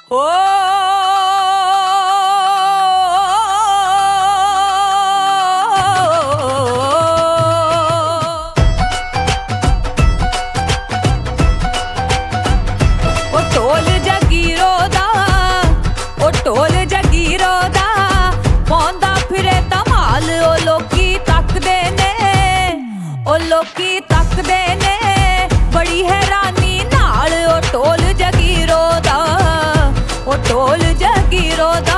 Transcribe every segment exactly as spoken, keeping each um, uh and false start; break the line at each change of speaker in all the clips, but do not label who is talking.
ਹੋ ਢੋਲ ਜਗੀਰੋ ਦਾ ਉਹ ਢੋਲ ਜਗੀਰੋ ਦਾ ਪਾਉਂਦਾ ਫਿਰੇ ਧਮਾਲ ਉਹ ਲੋਕੀ ਤੱਕਦੇ ਨੇ ਉਹ ਲੋਕੀ ਤੱਕਦੇ ਨੇ ਬੜੀ ਹੈਰਾਨੀ ਨਾਲ ਉਹ ਢੋਲ ਜਗੀਰੋ ਦਾ ਉਹ ਢੋਲ ਜਗੀਰੋ ਦਾ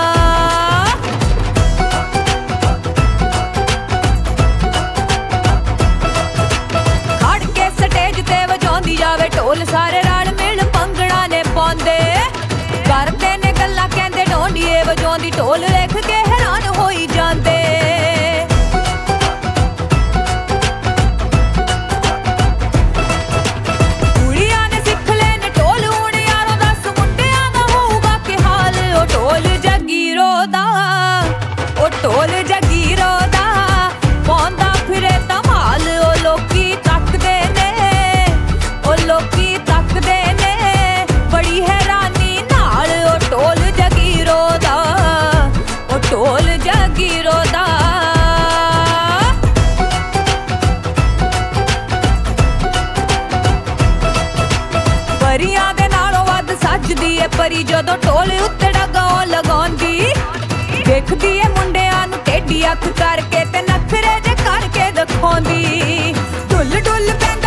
ਖੜ ਕੇ ਸਟੇਜ ਤੇ ਵਜਾਉਂਦੀ ਜਾਵੇ ਢੋਲ ਸਾਰੇ ਰਲ ਮਿਲ ਭੰਗੜਾ ਨੇ ਪਾਉਂਦੇ ਕਰਦੇ ਨੇ ਗੱਲਾਂ ਕਹਿੰਦੇ ਢੋਂਡੀਏ ਵਜਾਉਂਦੀ ਢੋਲ ਵੇਖ ਕੇ ਹੈਰਾਨ ਹੋਈ ਜਾਂਦੇ ਕੁੜੀਆਂ ਨੇ ਸਿੱਖ ਲਏ ਨੇ ਢੋਲ ਹੁਣ ਯਾਰੋ ਦਸ ਮੁੰਡਿਆਂ ਦਾ ਹੋਊਗਾ ਕਿ ਹਾਲ ਉਹ ਢੋਲ ਜਗੀਰੋ ਦਾ ਉਹ ਢੋਲ ਜਗੀਰੋ ਦਾ ਪਾਉਂਦਾ ਫਿਰੇ ਧਮਾਲ ਉਹ ਲੋਕੀ ਤੱਕਦੇ ਨੇ ਉਹ ਲੋਕੀ ਤੱਕਦੇ ਨੇ ਬੜੀ ਹੈਰਾਨੀ ਨਾਲ ਉਹ ਢੋਲ ਜਗੀਰੋ ਦਾ ਉਹ ਢੋਲ ਜਗੀਰੋ ਦਾ ਪਰੀਆਂ ਦੇ ਨਾਲੋਂ ਵੱਧ ਸੱਜਦੀ ਏ ਪਰੀ ਜਦੋਂ ਢੋਲ ਉੱਤੇ ਡਗਾਉ ਲਗਾਉਂਦੀ ਦੇਖਦੀ ਏ ਮੁੰਡਿਆਂ ਨੂੰ ਟੇਢੀ ਅੱਖ ਕਰਕੇ ਤੇ ਨਖਰੇ ਜੇ ਕਰਕੇ ਦਿਖਾਉਂਦੀ ਢੁੱਲ ਢੁੱਲ ਪੈਂਦਾ